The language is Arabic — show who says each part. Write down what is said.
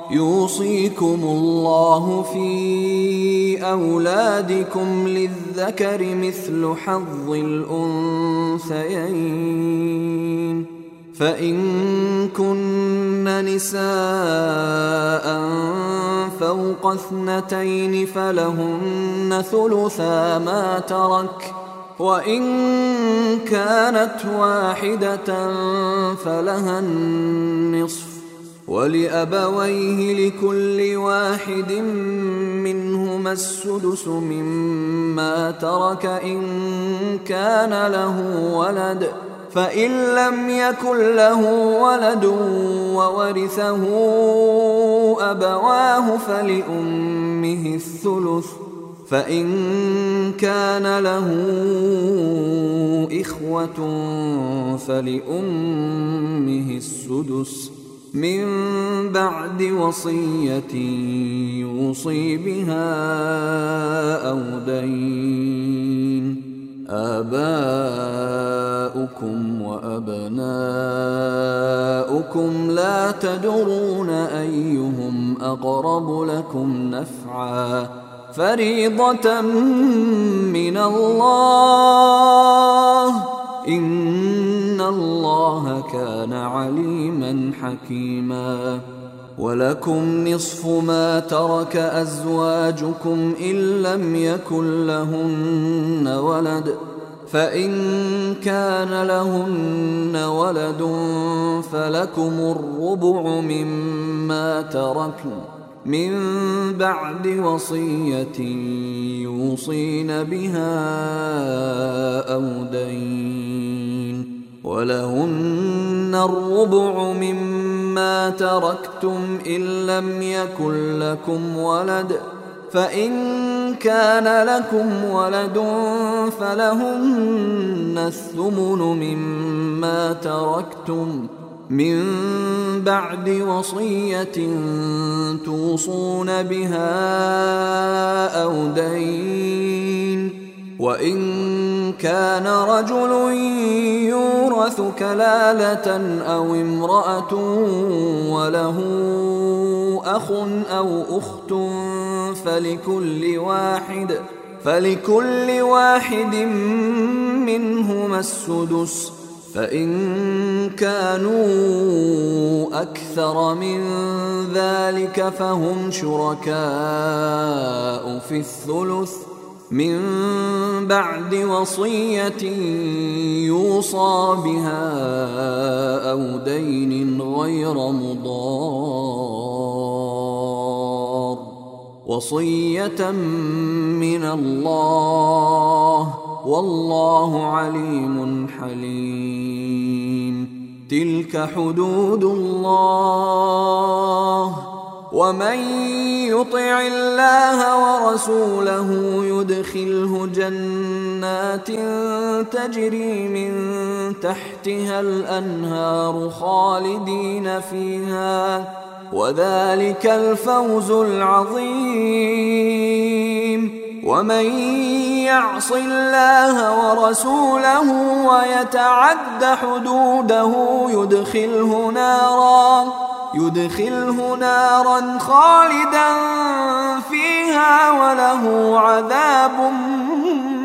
Speaker 1: يوصيكم الله في أولادكم للذكر مثل حظ الأنثيين، فإن كن نساء فوق 2 فلهن ثلثا ما ترك، وإن كانت واحدة فلها النصف، ولأبويه لكل واحد منهما السدس مما ترك إن كان له ولد، فإن لم يكن له ولد وورثه أبواه فلأمه الثلث، فإن كان له إخوة فلأمه السدس من بعد وصية يوصي بها أو دين. آباؤكم وأبناؤكم لا تدرون أيهم أقرب لكم نفعا، فريضة من الله، إن الله كان عليما حكيما. ولكم نصف ما ترك أزواجكم إن لم يكن لهن ولد، فإن كان لهن ولد فلكم الربع مما تركن من بعد وصية يوصين بها أو دين، ولهن الربع مما تركتم إن لم يكن لكم ولد، فإن كان لكم ولد فلهن الثمن مما تركتم من بعد وصية توصون بها أو دين، وإن كان رجل يورث كلالة أو امرأة وله أخ أو أخت فلكل واحد منهما السدس، فإن كانوا أكثر من ذلك فهم شركاء في الثلث من بعد وصية يوصى بها أو دين غير مضار، وصية من الله، والله عليم حليم. تلك حدود الله، ومن يطع الله ورسوله يدخله جنات تجري من تحتها الأنهار خالدين فيها، وذلك الفوز العظيم. ومن يعص الله ورسوله ويتعد حدوده يدخله نارا خالدا فيها وله عذاب